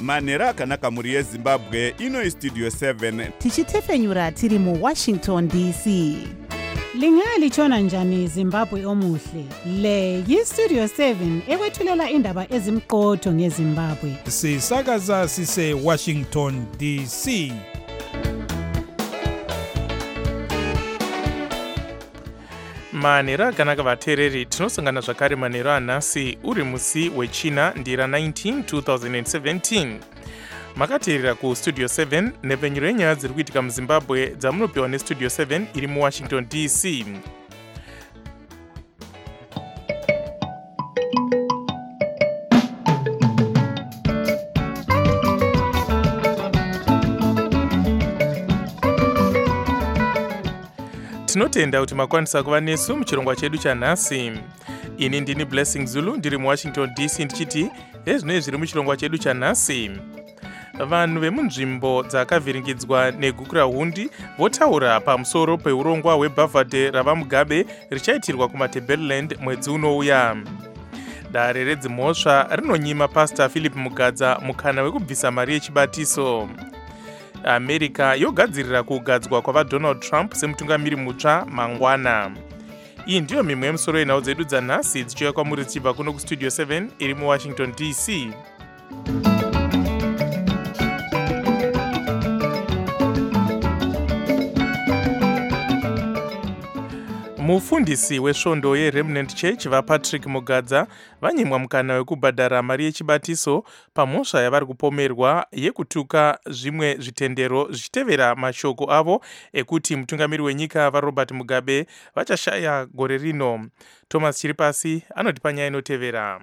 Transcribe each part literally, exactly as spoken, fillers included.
manhero akanaka mhuri yezimbabwe. Ino istudio seven tichitefenyura tiri muwashington D C. Lingalitshona njani Zimbabwe omuhle? Le yistudio seven ekwethulela indaba ezimqotho ngeZimbabwe. Sisakaza sise Washington D C. manhero akanaka vateereri, tinosangana zvakare manhero anhasi uri musi wechina ndira nineteen twenty seventeen. makateerera kustudio seven nepfenyuro yenyaya dziri kuitika muzimbabwe dzamunopiwa nestudio seven iri muwashington D C. tinotenda kuti makwanisa kuva nesu muchirongwa chedu chanhasi. Ini ndini Blessing Zulu ndiri muwashington D C ndichiti ezvinoi zviri muchirongwa chedu chanhasi. Vanhu vemunzvimbo dzakavhiringidzwa negukura hundi votaura pamusoro peurongwa hwebhavhadhe rava Mugabe richaitirwa kumaTebeleland mwedzi unouya. Dare redzimhosva rinonyima Pastor Philip Mugadza mukana wekubvisa mari yechibatiso. America yogadzirira kugadzwa kwava Donald Trump semutungamiri mutsva mangwana. Iyi ndiyo mimwe yemusoro yenhau dzedu dzanhasi dzichiuya kwamuri dzichibva kuno kustudio seven iri muwashington D C. Mufundisi wesvondo yeRemnant Church vaPatrick Mugadza vanyimwa mukana wekubhadhara mari yechibatiso pamhosva yavari kupomerwa yekutuka zvimwe zvitendero zvichitevera mashoko avo ekuti mutungamiri wenyika vaRobert Mugabe vachashaya gore rino. Thomas Chiripasi anotipa nyaya inotevera.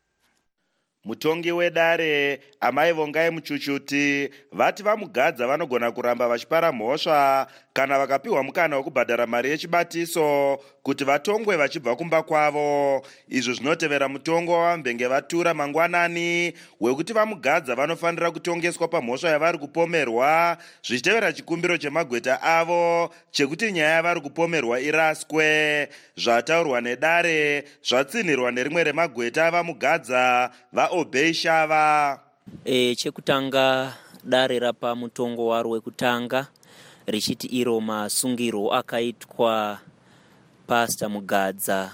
Mutongi wedare Amai Vongai Muchuchuti vati vaMugadza vanogona kuramba vachipara mhosva kana vakapiwa mukana wekubhadhara mari yechibatiso kuti vatongwe vachibva kumba kwavo. Izvo zvinotevera mutongo wavambenge vatura mangwanani wekuti vaMugadza vanofanira kutongeswa pamhosva yavari kupomerwa zvichitevera chikumbiro chemagweta avo chekuti nyaya yavari kupomerwa iraswe. Zvataurwa nedare zvatsinirwa nerimwe remagweta avaMugadza vaObey Shava. E, chekutanga dare rapa mutongo waro wekutanga richiti iro masungiro akaitwa Pastor Mugadza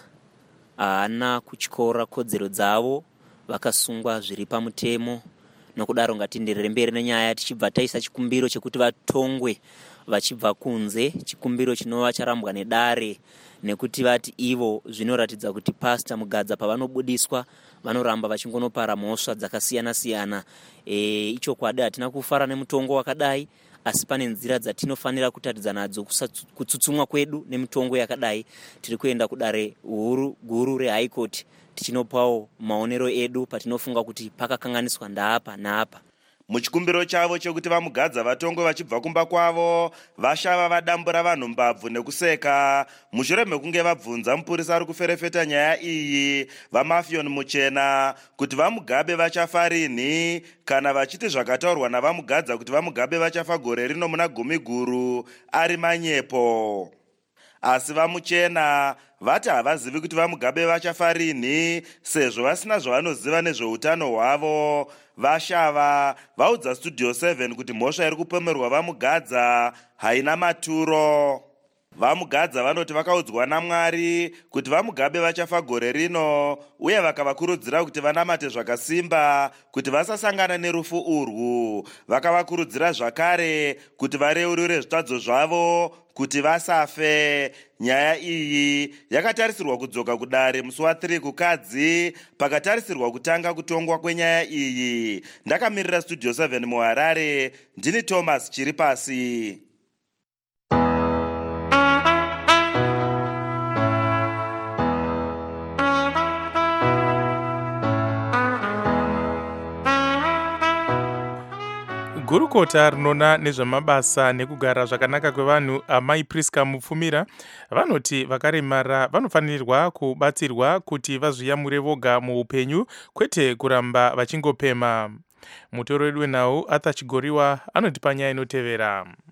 haana kutyora kodzero dzavo, vakasungwa zviri pamutemo. Nokudaro ngatinderere mberi nenyaya tichibva taisa chikumbiro chekuti vatongwe vachibva kunze, chikumbiro chinova charambwa nedare nekuti vati ivo zvinoratidza kuti Pastor Mugadza pavanobudiswa vanoramba vachingonopara mhosva dzakasiyana siyana. E, icho kwadi hatina kufara nemutongo wakadai, asi pane nzira dzatinofanira kutaridza nadzo kutsutsumwa kwedu nemitongo yakadai. Tiri kuenda kudare huru guru reHigh Court tichinopawo maonero edu patinofunga kuti pakakanganiswa ndapa napa. Muchikumbiro chavo chekuti vaMugadza vatongwe vachibva kumba kwavo, vaShava vadambura vanhu mbabvu nekuseka. Mushure mekunge vabvunza mupurisa ari kuferefeta nyaya iyi vaMafion Muchena kuti vaMugabe vachafa rini kana vachiti zvakataurwa navaMugadza kuti vaMugabe vachafa gore rino muna gumi guru ari manyepo. Asi vaMuchena vati havazivi kuti vaMugabe vachafa rini sezvo vasina zvavanoziva nezveutano hwavo. VaShava vaudza studio seven kuti mhosva iri kupomerwa vaMugadza haina maturo. VaMugadza vanoti vakaudzwa naMwari kuti vaMugabe vachafa gore rino uye vakavakurudzira kuti vanamate zvakasimba kuti vasasangana nerufu urwu. Vakavakurudzira zvakare kuti vareurure zvitadzo zvavo kuti vasafe. Nyaya iyi yakatarisirwa kudzoka kudare musi wa3 kukadzi pakatarisirwa kutanga kutongwa kwenyaya iyi. Ndakamirira studio seven muHarare, ndini Thomas Chiripasi. Gurukota rinona nezvamabasa nekugara zvakanaka kwevanhu Amai Priska Mupfumira vanoti vakaremara vanofanirwa kubatsirwa kuti vazviyamure voga muupenyu kwete kuramba vachingopema. Mutoro wedu wenhau Arthur Chigoriwa anotipa nyaya inotevera.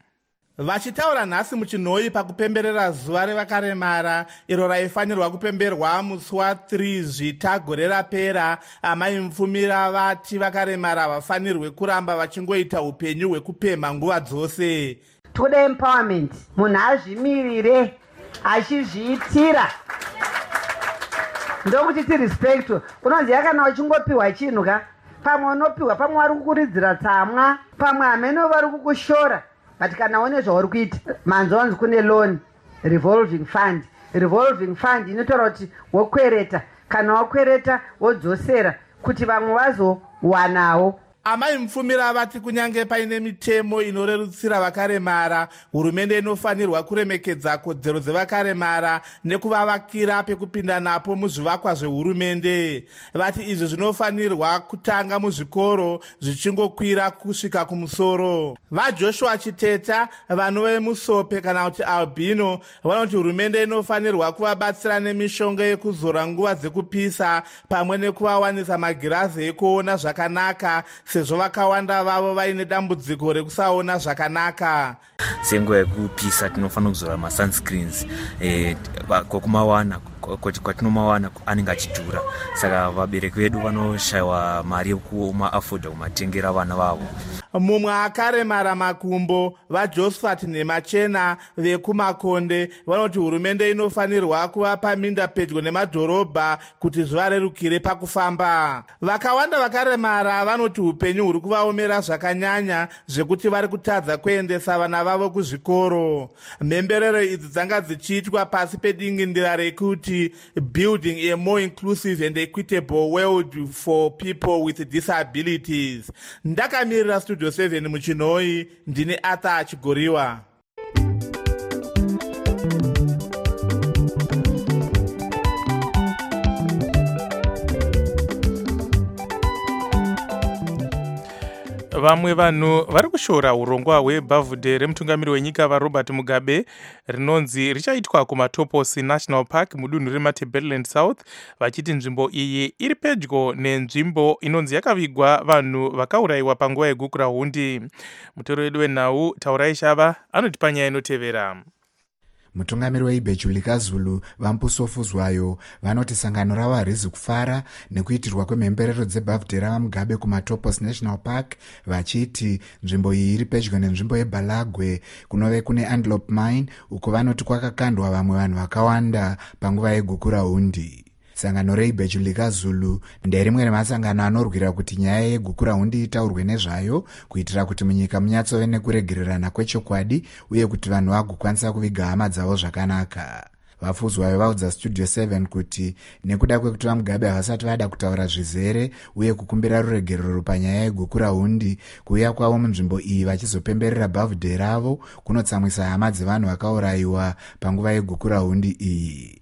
Vachitaura nhasi muchinhoi pakupemberera zuva revakaremara iro raifanirwa kupemberwa musi wathiri zvita gore rapera, amai Mufumira vati vakaremara vafanirwe kuramba vachingoita upenyu hwekupemha nguva dzose. Toda empowerment, munhu azvimirire achizviitira ndokuti ti respect. Unoziva kana uchingopiwa chinhu ka, pamwe unopiwa, pamwe vari kukuridzira tsamwa, pamwe hameno vari kukushora. But kana one zvauri kuita manzonzi kune loan revolving fund. Revolving fund inotaura kuti wokwereta, kana wakwereta wodzosera kuti vamwe vazowanawo. Amai Mufumira vati kunyange paine mitemo inorerutsira vakaremara, hurumende inofanirwa kuremekedza kodzero dzevakaremara nekuvavakira pekupinda napo muzvivakwa zvehurumende. Vati izvi zvinofanirwa kutanga muzvikoro zvichingokwira kusvika kumusoro. VaJoshua Chiteta, vanhu vemusope kana kuti albino, vanoti hurumende inofanirwa kuvabatsira nemishonga yekuzora nguva dzekupisa pamwe nekuvawanisa magirazi ekuona zvakanaka, sezvo vakawanda vavo vaine dambudziko rekusaona zvakanaka. Senguva yekupisa tinofanira kuzora masunscreens, eh, kokumawana kwatinomawana anenge achidhura, saka vabereki vedu vanoshayiwa mari yekumaafodha kumatengera vana vavo. Mumwe akaremara makumbo, vaJosephat Nemachena vekumakonde, vanoti hurumende inofanirwa kuvapa minda pedyo nemadhorobha kuti zvivarerukire pakufamba. Vakawanda vakaremara vanoti upenyu huri kuvaomera zvakanyanya zvekuti vari kutadza kuendesa vana vavo kuzvikoro. Mhemberero idzi dzanga dzichiitwa pasi pedingindira rekuti building a more inclusive and equitable world for people with disabilities. Ndakamirira Studio seven muchinhoi, ndine Arthur Chigoriwa. Vamwe vanhu vari kushora urongwa hwebhavhudhe remutungamiri wenyika vaRobert Mugabe rinonzi richaitwa kuMatoposi National Park mudunhu reMatabeleland South, vachiti nzvimbo iyi iri pedyo nenzvimbo inonzi yakavigwa vanhu vakaurayiwa panguva yegukura hundi. Mutoro wedu wenhau Taurai Shava anoti panyaya inotevera. Mutungamiri weIbhejulika Zulu Vampusofuzwayo vanoti sangano ravo harizi kufara nekuitirwa kwemhemberero dzebhavhudhe ravaMugabe kuMatoposi National Park, vachiti nzvimbo iyi iri pedyo nenzvimbo yeBalagwe kunove kune Antelope Mine, uko vanoti kwakakandwa vamwe vanhu vakawanda panguva yegukura hundi. Sangano reIbhejulika Zulu nderimwe remasangano anorwira kuti nyaya yegukura hundi itaurwe nezvayo, kuitira kuti munyika munyatsove nekuregererana kwechokwadi uye kuti vanhu vagokwanisa kuviga hama dzavo zvakanaka. Vafuzwayo vaudza Studio seven kuti nekuda kwekuti vaMugabe havasati vada kutaura zvizere uye kukumbira ruregerero panyaya yegukura hundi, kuuya kwavo munzvimbo iyi vachizopemberera bhavhudhe ravo kunotsamwisa hama dzevanhu vakaurayiwa panguva yegukura hundi iyi.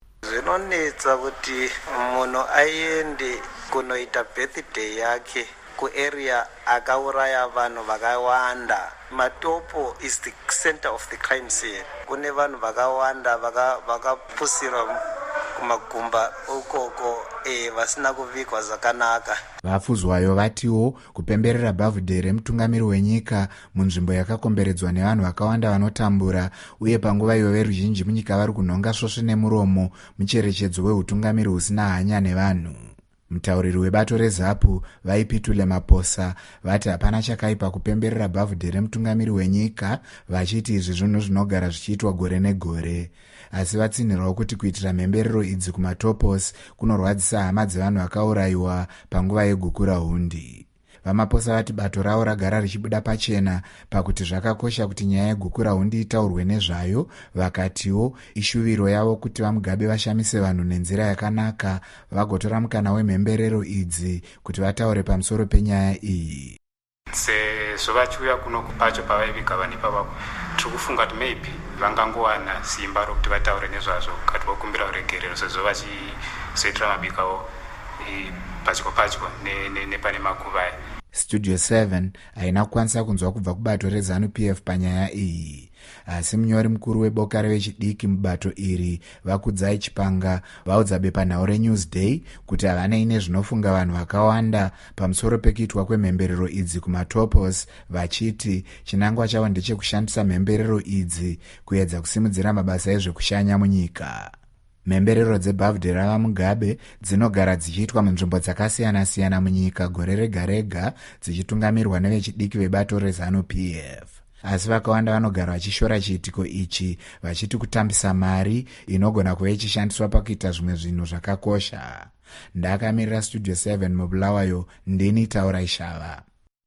Zvinonetsa kuti munhu aende kunoita birthday yake kuarea akauraya vanhu vakawanda. Matopo is the center of the crime scene. Kune vanhu vakawanda vakapusirwa kumagumba ukoko eh vasina kuvigwa zvakanaka. Vafuzwayo vatiwo kupemberera bhavhudhe remutungamiri wenyika munzvimbo yakakomberedzwa nevanhu vakawanda vanotambura, uye panguva iyo veruzhinji munyika vari kunhonga svosve nemuromo mucherechedzo wehutungamiri husina hanya nevanhu. Mutauriri webato reZAPU vaipitule Maposa vati hapana chakaipa kupemberera bhavhudhe remutungamiri wenyika, vachiti izvi zvinhu zvinogara zvichiitwa gore negore. Asi vatsinhirawo kuti kuitira mhemberero idzi kuMatoposi kunorwadzisa hama dzevanhu vakaurayiwa panguva yegukura hundi. VaMaposa vati bato ravo ragara richibuda pachena pakuti zvakakosha kuti nyaya yegukura hundi itaurwe nezvayo, vakatiwo ishuviro yavo kuti vaMugabe vashamise vanhu nenzira yakanaka, vagotora mukana wemhemberero idzi kuti vataure pamusoro penyaya iyi. Sezvo vachiuya kuno pacho pavaiviga vanhu ipavapo, tiri kufunga kuti maybe vangangowana simba rokuti vataure nezvazvo kati vokumbira uregerero, sezvo vachizoitira mabika avo padyo padyo nepane makuva aya. studio seven haina kukwanisa kunzwa kubva kubato rezanu-p f panyaya iyi, asi munyori mukuru weboka revechidiki mubato iri Vakudzai Chipanga vaudza bepanhau reNewsday kuti havanei nezvinofunga vanhu vakawanda pamusoro pekuitwa kwemhemberero idzi kumatopos, vachiti chinangwa chavo ndechekushandisa mhemberero idzi kuedza kusimudzira mabasa ezvekushanya munyika. Mhemberero dzebhavhidhe rava Mugabe dzinogara dzichiitwa munzvimbo dzakasiyana-siyana munyika gore rega rega dzichitungamirwa nevechidiki vebato rezanu-p f. Asi vakawanda vanogara vachishora chiitiko ichi vachiti kutambisa mari inogona kuva ichishandiswa pakuita zvimwe zvinhu zvakakosha. Ndakamirira studio seven mubulawayo, ndini Taura Ishava.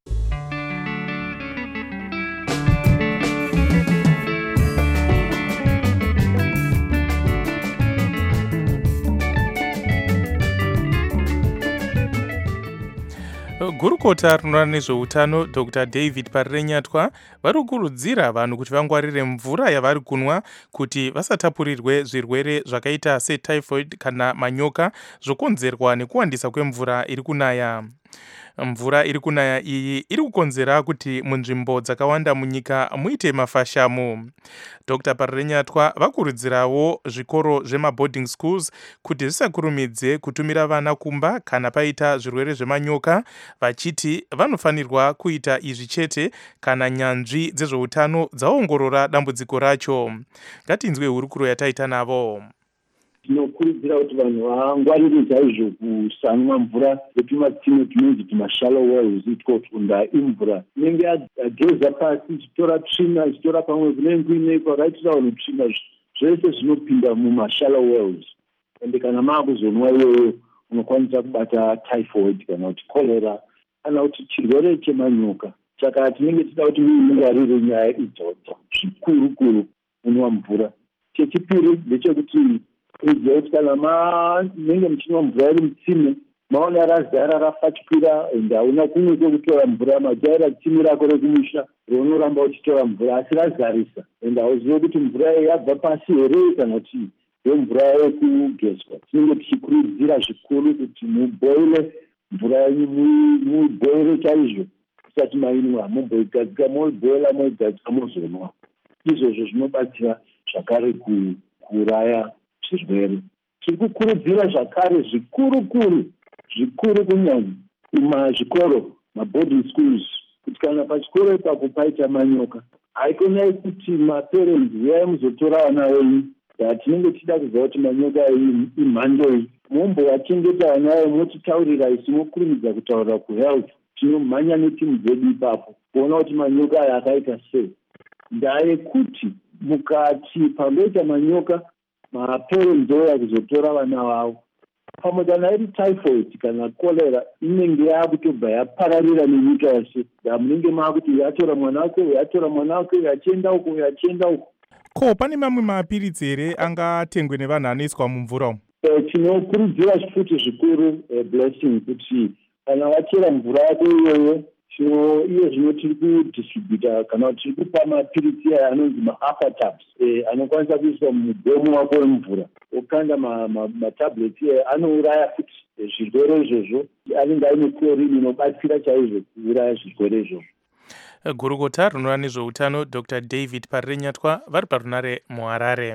Gurukota rinoona nezveutano Dr David Parirenyatwa vari kukurudzira vanhu kuti vangwarire mvura yavari kunwa kuti vasatapurirwe zvirwere zvakaita setyphoid kana manyoka zvokonzerwa nekuwandisa kwemvura iri kunaya. Mvura iri kunaya iyi iri kukonzera kuti munzvimbo dzakawanda munyika muite mafashamu. Dr Parirenyatwa vakurudzirawo zvikoro zvemaboarding schools kuti zvisakurumidze kutumira vana kumba kana paita zvirwere zvemanyoka, vachiti vanofanirwa kuita izvi chete kana nyanzvi dzezveutano dzaongorora dambudziko racho. Ngatinzwe hurukuro yataita navo. Tinokurudzira kuti vanhu vangwarire chaizvo kusanwa mvura yetumatsime tunonzi tumashallow wells kutunda imvura inenge yageza pasi ichitora tsvina ichitora pamwe kunenge kuine kwakaitira vanhu tsvina zvese zvinopinda mumashallow wells, ende kana maakuzonwa iyoyo unokwanisa kubata typhoid kana kuti cholera kana kuti chirwere chemanyoka. Saka tinenge tida kuti mungwarire nyaya idzodzo zvikuru-kuru kunwa mvura. Chechipiri ndechekuti kuziva kuti kana munenge muchinwa mvura iri mutsime maona razara rafatwira ende hauna kumwe kwekutora mvura, majaira tsime rako rekumusha raunoramba uchitora mvura asi razarisa ende hauzive kuti mvura yabva pasi here kana kuti yemvura yekugezwa. Tinenge tichikurudzira zvikuru kuti muboile mvura yenyu, muboile chaizvo kusati mainwa, mumboigadzika moiboila moigadzika mozonwa. Izvozvo zvinobatsira zvakare kuuraya zvirwere. Tiri kukurudzira zvakare zvikuru-kuru zvikuru kunyanya kumazvikoro maboarding schools kuti kana pachikoro ipapo paita manyoka haikonai kuti maparents uyai muzotora vana venyu. Tinenge tichida kuziva kuti manyoka imhandoi, mombovachengeta vana venyu motitaurira isi mokurumidza kutaurira kuhealth. Tinomhanya netimu dzedu ipapo kuona kuti manyoka aya akaita sei. Ndaa yekuti mukati pangoita manyoka maparents ouya kuzotora vana vavo, pamwe kana iri typhoid kana cholera inenge yaakutobva yapararira nenyika yose. Munenge maakuti yatora mwana wake, yatora mwana wake, yachienda uko, yachienda uko. Ko pane mamwe mapiritsi here angatengwe nevanhu anoiswa mumvura umu? Tinokurudzira futi zvikuru blessing kuti kana wachera mvura yako iyoyo iye zvino tiri kudistributa kana kuti tiri kupa mapiritsi aya anonzi maaftertabs anokwanisa kuiswa mumugomo wako wemvura okanda matablets aya anouraya futi zvirwere izvozvo. Anenge aine chlorine inobatsira chaizvo kuuraya zvirwere izvozvo. Gurukota rinoona nezveutano Dr David Parirenyatwa vari parunare muHarare.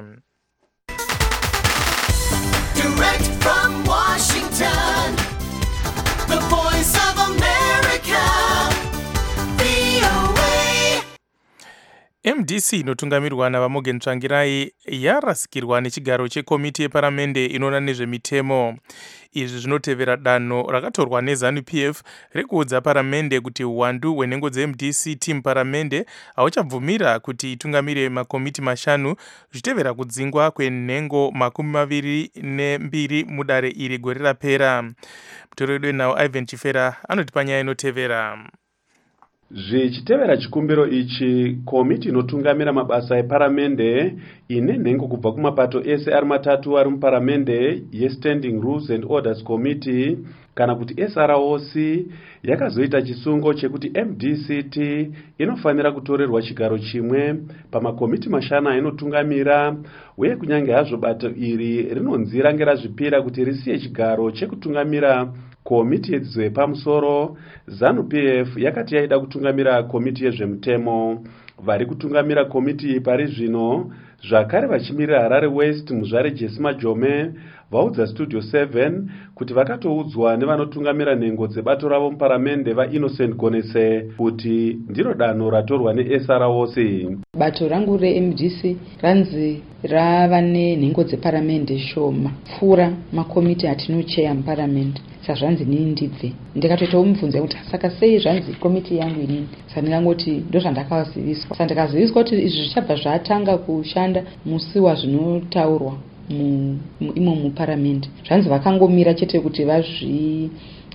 Direct from Washington, the voice of America, V O A. M D C inotungamirwa naVaMorgan Tsvangirai yarasikirwa nechigaro chekomiti yeparamende inoona nezvemitemo. Izvi zvinotevera danho rakatorwa nezanu-p f rekuudza paramende kuti uwandu hwenhengo dze-M D C team paramende hauchabvumira kuti itungamire makomiti mashanu zvichitevera kudzingwa kwenhengo makumi maviri nembiri mudare iri gore rapera. Mutori wedu nawo Ivan Chifera anoti panyaya inotevera. Zvichitevera chikumbiro ichi, komiti inotungamira mabasa eparamende ine nhengo kubva kumapato ese ari matatu ari muparamende yeStanding Rules and Orders Committee kana kuti S R O C yakazoita chisungo chekuti M D C T inofanira kutorerwa chigaro chimwe pamakomiti mashana ainotungamira, uye kunyange hazvo bato iri rinonzi range razvipira kuti risiye chigaro chekutungamira komiti yedzidzo yepamusoro, ZANU P F yakati yaida kutungamira komiti yezvemutemo. Vari kutungamira komiti iyi pari zvino zvakare vachimirira Harare West muzvare Jesse Majome vaudza Studio seven kuti vakatoudzwa nevanotungamira nhengo dzebato ravo muparamende vaInnocent Gonese kuti ndiro danho ratorwa neS R O C. Bato rangu reM D C ranzi rava nenhengo dzeparamende shoma pfuura makomiti atinocheya muparamende. Saka zvanzi nini ndibve ndikatoita umubvunza kuti saka sei zvanzi komiti yangu inini. Saka ndingangoti ndo zvandakaziviswa. Saka ndikaziviswa kuti izvi zvichabva zvatanga kushanda musi wazvinotaurwa imo muparamende. Zvanzi vakangomira chete kuti vazvi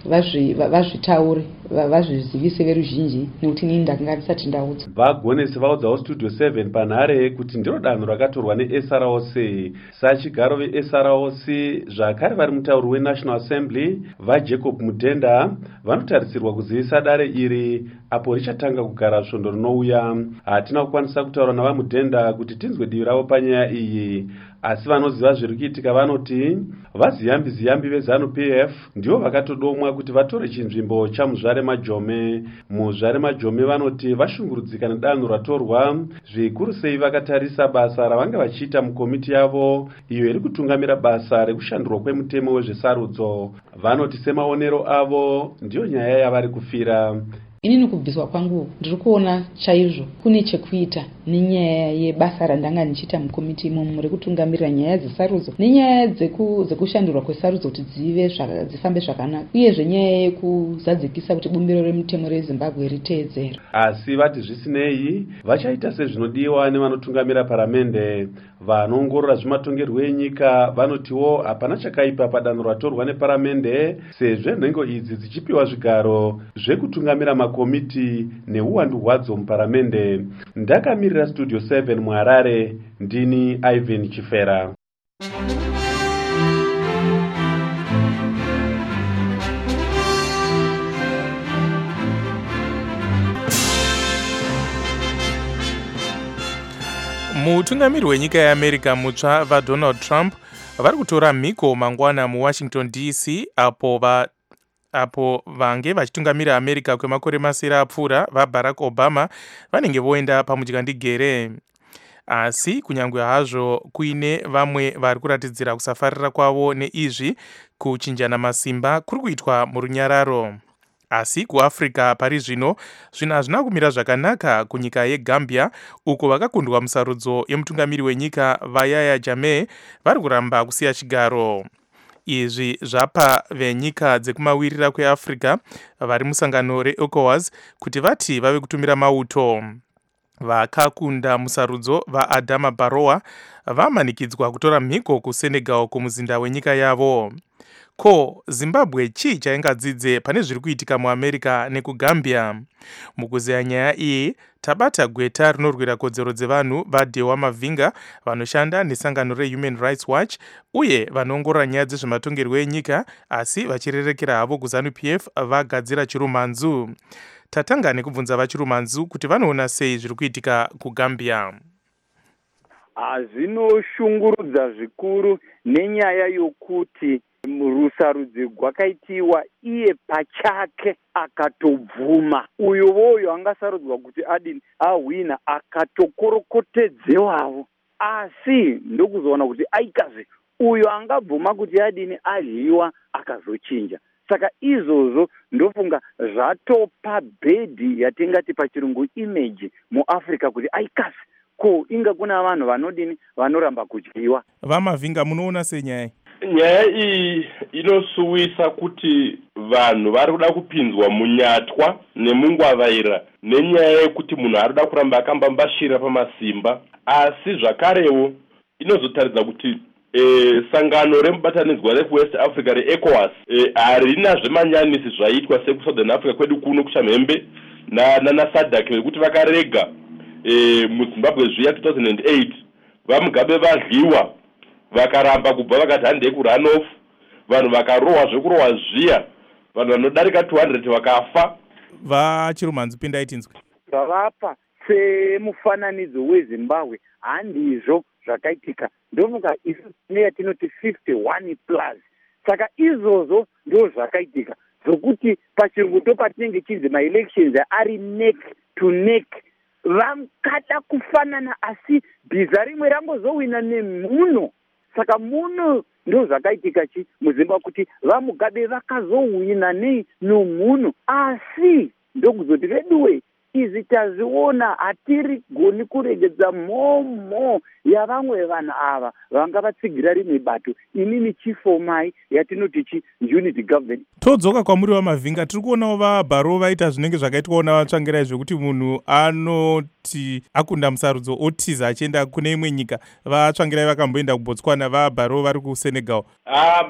vazvitaure vazvizivise veruzhinji nekuti nini ndakanga ndisati ndaudza. Vagonese vaudzawo Studio seven panhare kuti ndiro danho rakatorwa neS R O C. Sachigaro veS R O C zvakare vari mutauri weNational Assembly vaJacob Mutenda vanotarisirwa kuzivisa dare iri apo richatanga kugara svondo rinouya. Hatina kukwanisa kutaura navamutenda kuti tinzwe divi ravo panyaya iyi, asi vanoziva zviri kuitika vanoti vaziyambi ziyambi veZANU P F ndivo vakatodomwa kuti vatore chinzvimbo chamuzvare Majome. Muzvare Majome vanoti vashungurudzika nedanho ratorwa, zvikuru sei vakatarisa basa ravanga vachiita mukomiti yavo iyo iri kutungamira basa rekushandurwa kwemutemo wezvesarudzo. Vanoti semaonero avo ndiyo nyaya yavari kufira. Inini kubviswa kwangu ndiri kuona chaizvo kune chekuita nenyaya yebasa randanga ndichiita mukomiti imomo rekutungamirira nyaya dzesarudzo nenyaya dzekushandurwa kwesarudzo kuti dzive dzifambe zvakanaka, uyezve nyaya yekuzadzikisa kuti bumbiro remutemo reZimbabwe riteedzera. Asi vati zvisinei vachaita sezvinodiwa nevanotungamira paramende. Vanoongorora zvematongerwo enyika vanotiwo hapana chakaipa padanho ratorwa neparamende sezvo nhengo idzi dzichipiwa zvigaro zvekutungamira makomiti neuwandu hwadzo muparamende. Ndakamirira Studio seven muHarare, ndini Ivan Chifera. Mutungamiri wenyika yeAmerica mutsva vaDonald Trump vari kutora mhiko mangwana muWashington D C apo va apo vange vachitungamira America kwemakore masere apfuura vaBarack Obama vanenge voenda pamudyandigere. Asi kunyange hazvo kuine vamwe vari kuratidzira kusafarira kwavo neizvi kuchinjana masimba kuri kuitwa murunyararo. Asi kuAfrica pari zvino zvinhu hazvina kumira zvakanaka kunyika yeGambia uko vakakundwa musarudzo yemutungamiri wenyika vaYahya Jammeh vari kuramba kusiya chigaro. Izvi zvapa venyika dzekumawirira kweAfrica vari musangano reECOWAS kuti vati vave kutumira mauto. Vakakunda musarudzo vaAdama Barrow vamanikidzwa kutora mhiko kuSenegal kumuzinda wenyika yavo. Ko Zimbabwe chii chaingadzidze pane zviri kuitika muAmerica nekuGambia? Mukuzeya nyaya iyi tabata gweta rinorwira kodzero dzevanhu vaDewa Mavinga vanoshanda nesangano reHuman Rights Watch uye vanoongorora nyaya dzezvematongerwo enyika asi vachirerekera havo kuZANU P F vagadzira chirumanzu. Tatanga nekubvunza vachirumanzu kuti vanoona sei zviri kuitika kuGambia. Zvinoshungurudza zvikuru nenyaya yokuti rusarudzi rwakaitiwa iye pachake akatobvuma. Uyo voyo angasarudzwa kuti adini ahwina akatokorokotedzewawo. Asi ndokuzoona kuti aikazi uyo angabvuma kuti adini adliwa akazochinja. Saka izvozvo ndofunga zvatopa bhedhi yatingati pachirungu image muAfrica kuti aikazi ko inga kuna vanhu vanodini vanoramba kudyiwa. VaMavinga munoona senyaya? Nyaya iyi inosuwisa kuti vanhu vari kuda kupinzwa munyatwa nemungwavaira nenyaya yekuti munhu ari kuda kuramba akambambashira pamasimba. Asi zvakarewo inozotaridza kuti e, sangano remubatanidzwa reWest Africa reECOWAS e, harina zvemanyanyisi zvaitwa sekusouthern Africa kwedu kuno kuchamhembe naSADC vekuti vakarega e, muZimbabwe zviya two thousand eight vaMugabe vadliwa vakaramba kubva vakati handei kurunoff, vanhu vakarohwa zvekurohwa zviya, vanhu vanodarika two hundred vakafa. Vachirumanzu pindai tinzwe. Zvavapa semufananidzo weZimbabwe handizvo zvakaitika. Ndofunga isu neyatinoti fifty-one plus. Saka izvozvo ndo zvakaitika zvokuti pachirungu ndo patinenge chinzi maelections ari neck to neck, vangada kufanana asi bhiza rimwe rangozowina nemhuno. Saka muno ndo zvakaitika chi muZimbabwe kuti vaMugabe vakazowina nei nomhuno, asi ndokuzoti veduwe izi tazviona hatiri goni kuregedza mhomho yavamwe vanhu ava vanga vatsigira rimwe bato. Inini chifomai yatinoti chi unity government. Todzoka kwamuri vaMavhinga, tiri kuonawo vaBarrow vaita zvinenge zvakaitwawo navatsvangirai zvekuti munhu anoti akunda musarudzo otiza achienda kune imwe nyika. Vatsvangirai vakamboenda kuBotswana, vaBarrow vari kuSenegal. Ah,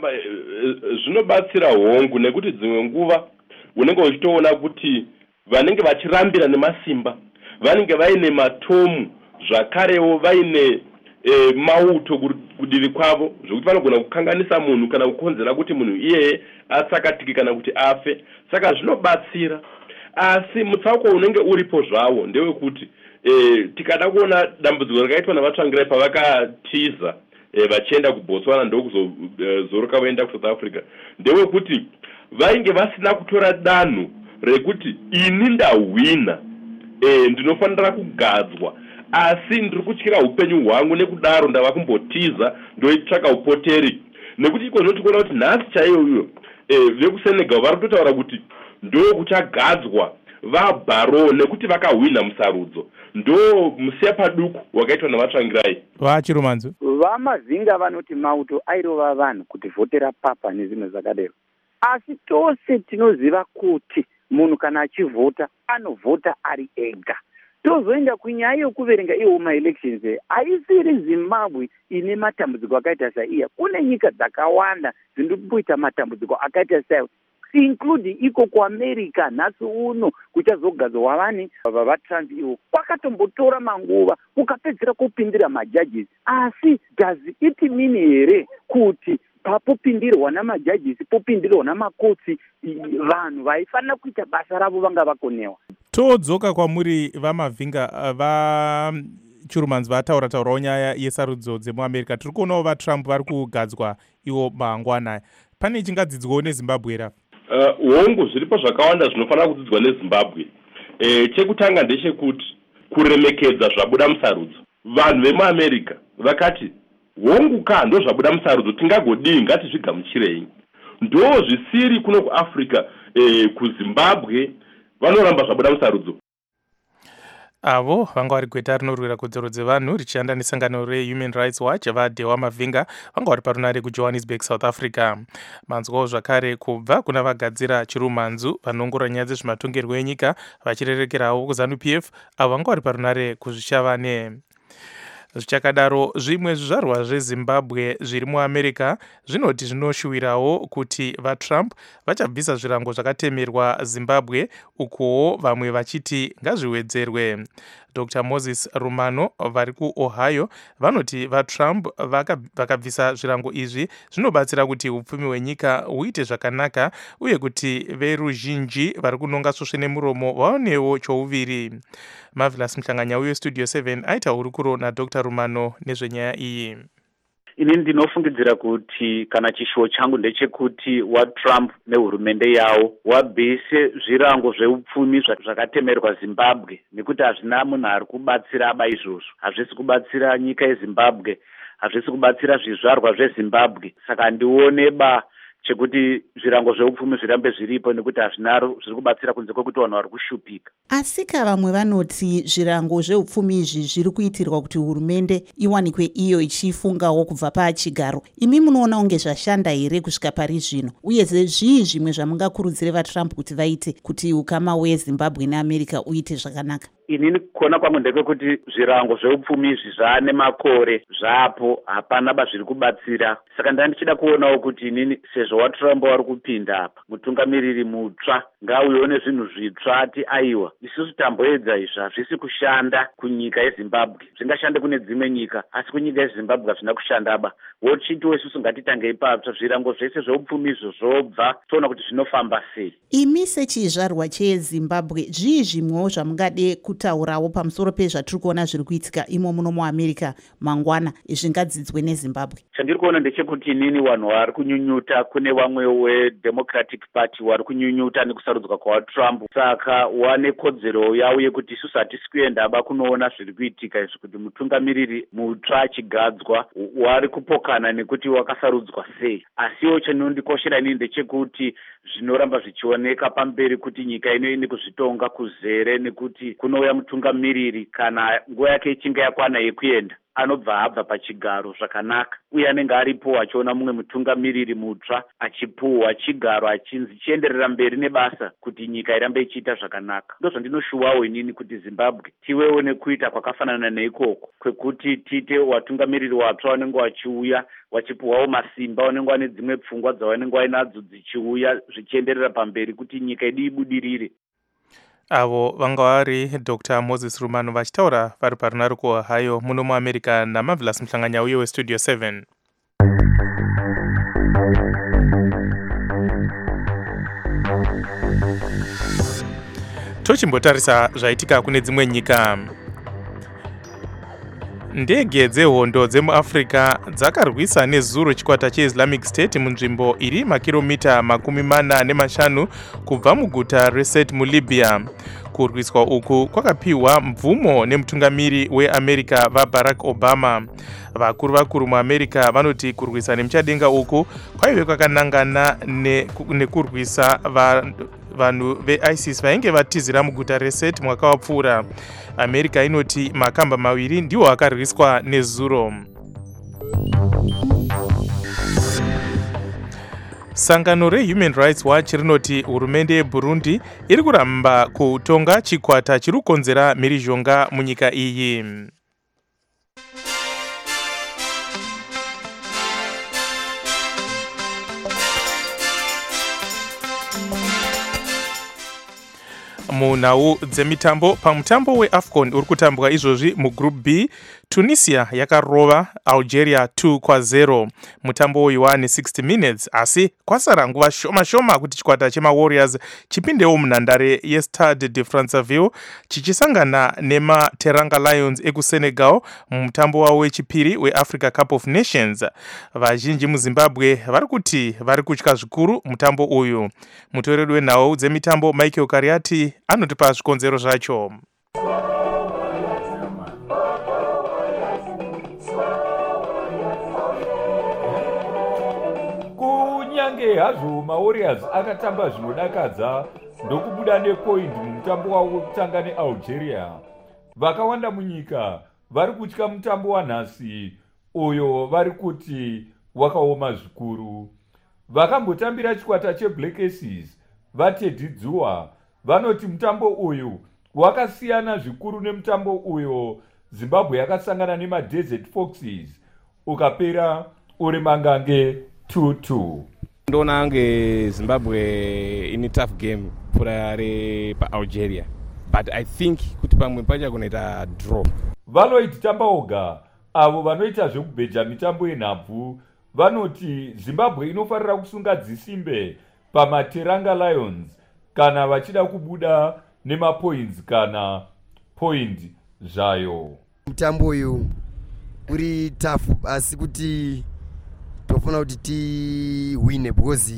zvinobatsira hongu nekuti dzimwe nguva unenge uchitoona kuti vanenge vachirambira nemasimba vanenge vaine matomu zvakarewo vaine e, mauto kudivi kwavo zvokuti vanogona kukanganisa munhu kana kukonzera kuti munhu iyeye atsakatike kana kuti afe. Saka zvinobatsira, asi mutsauko unenge uripo zvawo ndewekuti e, tikada kuona dambudziko rakaitwa navatsvangirai pavakatiza e, vachienda kuBotswana ndokuzoroka e, vaenda kuSouth Africa ndewekuti vainge vasina kutora danho rekuti ini ndahwina e, ndinofanira kugadzwa, asi ndiri kutyira upenyu hwangu nekudaro ndava kumbotiza ndoitsvaka upoteri. Nekuti iko zvinotikuona kuti nhasi chaiyoyo e, vekuSenegal vari kutotaura kuti ndo kuchagadzwa vaBarrow nekuti vakahwina musarudzo, ndo musiya paduku wakaitwa navatsvangirai. Vachiromanzo vaMavhinga vanoti mauto airova vanhu kuti vhotera papa nezvimwe zvakadero, asi tose tinoziva kuti munhu kana achivhota anovhota ari ega. Tozoenda kunyaya yokuverenga iwo maelections haisiri Zimbabwe ine matambudziko akaita saiya. Kune nyika dzakawanda dzinoita matambudziko akaita saiya, including iko kuAmerica nhasi uno kuchazogadzwa vani vaTrump iwo kwakatombotora manguva kukapedzera kupindira majudges. Asi does it mean here kuti papopindirwa namajudges popindirwa namakotsi vanhu vaifanira kuita basa ravo vanga vakonewa? Todzoka kwamuri vaMavhinga, vaChirumanzi vataura taurawo nyaya yesarudzo dzemuAmerica. Tiri kuonawo vaTrump vari kugadzwa iwo mangwanaya. Pane chingadzidzwawo neZimbabwe here? Uh, hongu zviripo zvakawanda zvinofanira kudzidzwa neZimbabwe. E, chekutanga ndechekuti kuremekedza zvabuda musarudzo. Vanhu vemuAmerica vakati hongu ka ndo zvabuda musarudzo tingagodii, ngatizvigamuchirei. Ndo zvisiri kuno kuAfrica, e, kuZimbabwe vanoramba zvabuda musarudzo. Avo vanga vari gweta rinorwira kodzero dzevanhu richianda nesangano reHuman Rights Watch vaDewa Mavhinga vanga vari parunare kuJohannesburg, South Africa. Manzwawo zvakare kubva kuna vagadzira Chirumanzu vanongora nyaya dzezvematongerwo enyika vachirerekerawo kuZANU P F avo vanga vari parunare kuzvishavane. Zvichakadaro zvimwe zvizvarwa zveZimbabwe zviri muAmerica zvinoti zvinoshuwirawo kuti vaTrump vachabvisa zvirango zvakatemerwa Zimbabwe, ukuwo vamwe vachiti ngazviwedzerwe. Doctor Moses Rumano vari kuOhio vanoti vaTrump vakabvisa zvirango izvi zvinobatsira kuti upfumi hwenyika huite zvakanaka uye kuti veruzhinji vari kunonga svosve nemuromo vaonewo chouviri. Marvelous Mhlanganya weStudio seven aita hurukuro naDr Rumano nezvenyaya iyi. Ini ndinofungidzira kuti kana chishuwo changu ndechekuti waTrump nehurumende yawo wabvise zvirango zveupfumi zvakatemerwa Zimbabwe, nekuti hazvina munhu ari kubatsira aba izvozvo. Hazvisi kubatsira nyika yeZimbabwe, hazvisi kubatsira zvizvarwa zveZimbabwe. Saka handione ba chekuti zvirango zveupfumi zvirambe zviripo, nekuti hazvina zviri kubatsira kunze kwekuti vanhu vari kushupika. Asika vamwe vanoti zvirango zveupfumi izvi zviri kuitirwa kuti hurumende iwanikwe iyo ichifungawo kubva pachigaro. Imi munoona unge zvashanda here kusvika pari zvino, uye zvii zvimwe zvamungakurudzire vaTrump kuti vaite kuti ukama hweZimbabwe neAmerica uite zvakanaka? Inini kuona kwangu ndekekuti zvirango zveupfumi izvi zvaane makore zvapo, hapana bazviri kubatsira. Saka ndanga ndichida kuonawo kuti inini sezvo waTrump wari kupinda apa, mutungamiriri mutsva ngauyewo nezvinhu zvitsva ati aiwa isusu tamboedza izvi hazvisi kushanda kunyika yeZimbabwe, zvingashande kune dzimwe nyika asi kunyika yeZimbabwe hazvina kushandaba. Wochitiwo isusu ngatitangei patsva zvirango zvese zveupfumi izvo zvobva toona kuti zvinofamba sei. Imi sechizvarwa cheZimbabwe zvii zvimwewo zvamungade kuti kutaurawo pamusoro pezvatiri kuona zviri kuitika imo muno muamerica mangwana zvingadzidzwe nezimbabwe. Chandiri kuona ndechekuti inini vanhu vari kunyunyuta, kune vamwe weDemocratic Party vari kunyunyuta nekusarudzwa kwaTrump, saka wane kodzero yavo yekuti isusu hatisi kuendaba kunoona zviri kuitika izvi, kuti mutungamiriri mutsva achigadzwa wari kupokana nekuti wakasarudzwa sei. Asiwo chinondikoshera inini ndechekuti zvinoramba zvichioneka pamberi kuti nyika ino ine kuzvitonga kuzere, nekuti kunouya mutungamiriri kana nguva yake ichinge yakwana yekuenda anobva abva pachigaro zvakanaka, uye anenge aripo achiona mumwe mutungamiriri mutsva achipuhwa chigaro achinzi chienderera mberi nebasa kuti nyika irambe ichiita zvakanaka. Ndozvandinoshuwawo inini kuti Zimbabwe tiwewo nekuita kwakafanana neikoko kwekuti tiite watungamiriri watsva vanenge vachiuya vachipuhwawo masimba, vanenge vane dzimwe pfungwa dzavanenge vainadzo dzichiuya zvichienderera pamberi kuti nyika yedu ibudirire. Avo vanga vari Doctor Moses Rumano vachitaura vari parunare kuOhio muno muAmerica naMarvelous Mhlanganya uye weStudio seven. Tochimbotarisa zvaitika kune dzimwe nyika. Ndege dzehondo dzemuAfrica dzakarwisa nezuro chikwata cheIslamic State munzvimbo iri makiromita makumi mana nemashanu kubva muguta reSirte muLibya. Kurwiswa uku kwakapiwa mvumo nemutungamiri weAmerica vaBarack Obama. Vakuru vakuru muAmerica vanoti kurwisa nemuchadenga uku kwaive kwakanangana nekurwisa va vanhu veISIS vainge vatizira muguta reSirte mwaka wapfuura. America inoti makamba maviri ndiwo akarwiswa nezuro. Sangano reHuman Rights Watch rinoti hurumende yeBurundi iri kuramba kutonga chikwata chiri kukonzera mhirizhonga munyika iyi. Munhau dzemitambo, pamutambo weAFCON uri kutambwa izvozvi mugroup B, Tunisia yakarova Algeria two kwa zero. Mutambo uyu wane sixty minutes, asi kwasara nguva shoma shoma kuti chikwata chemaWarriors chipindewo munhandare yeStade de Franceville chichisangana nemaTeranga Lions ekuSenegal mumutambo wavo wechipiri weAfrica Cup of Nations. Vazhinji muZimbabwe vari kuti vari kutya zvikuru mutambo uyu. Mutoreri wenhau dzemitambo Michael Kariati anotipa zvikonzero zvacho. Kunyange hazvo maWarriors akatamba zvinodakadza ndokubuda nepoint mumutambo wavo wekutanga neAlgeria, vakawanda munyika vari kutya mutambo wanhasi uyo vari kuti wakaoma zvikuru. Vakambotambira chikwata cheBlack Aces vaTeddy Dzuwa vanoti mutambo uyu wakasiyana zvikuru nemutambo uyo Zimbabwe yakasangana nemaDesert Foxes ukapera uri mangange two two. Ndona ange Zimbabwe in a tough game pura re pa Algeria, but I think kuti pamwe pacha kunoita draw. Vanoitamba oga avo vanoita zvekubheja mitambo yenhabvu vanoti Zimbabwe inofarira kusunga dzisimbe pamaTeranga Lions kana vachida kubuda nemapoints kana point zvayo. Mutambo uyu uri tough asi kuti tofuna kuti ti win because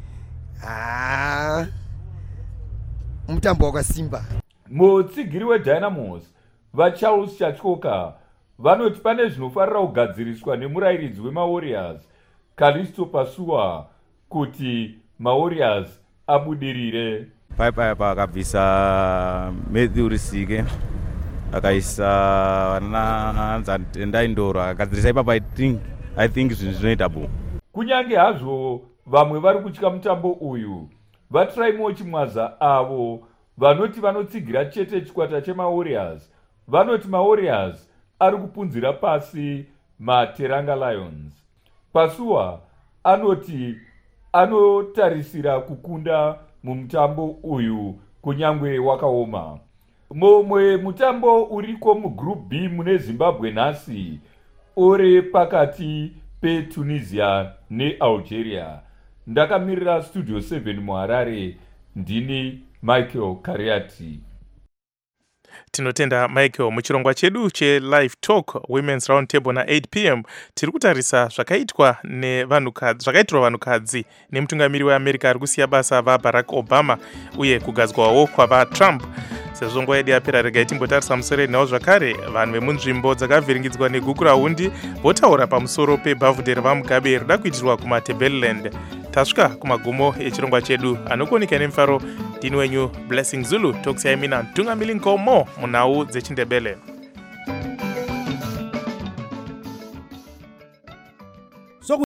ah mutambo wakasimba. Mutsigiri weDynamos vaCharles Chachoka vanoti pane zvinofarira kugadziriswa nemurayiridzi wemaWarriors Callisto Pasua kuti maWarriors abudirire. Paipa pakabvisa Matthew Risike akaisa vana Ndaindoro akagadzirisa ipapa I think I think zvinhu zvinoita bo. Kunyange hazvo vamwe vari kutya mutambo uyu, vaTraimo Chimwaza avo vanoti vanotsigira chete chikwata chemaWarriors vanoti maWarriors ari kupunzira pasi maTeranga Lions. Pasua anoti anotarisira kukunda mumutambo uyu kunyangwe wakaoma. Mumwe mutambo uriko mugroup B mune Zimbabwe nhasi uri pakati peTunisia neAlgeria. Ndakamirira Studio seven muHarare, ndini Michael Kariati. tinotenda Michael. Muchirongwa chedu che-live talk women's round table na eight p m tiri kutarisa zvakaitwa nevanhukadzi zvakaitirwa vanhukadzi nemutungamiri weAmerica ari kusiya basa vaBarack Obama uye kugadzwawo kwavaTrump. Sezvo nguva yedu yapera, regai timbotarisa musoro enhau zvakare. Vanhu vemunzvimbo dzakavhiringidzwa negukurahundi votaura pamusoro pebhavhudhe revaMugabe rida kuitirwa kumaTebeleland. Tasvika kumagumo echirongwa chedu. Anokuoneka nemufaro ndini wenyu Blessing Zulu, tokusiyai mina Mtungamiri Nkomo munhau dzechiNdebele.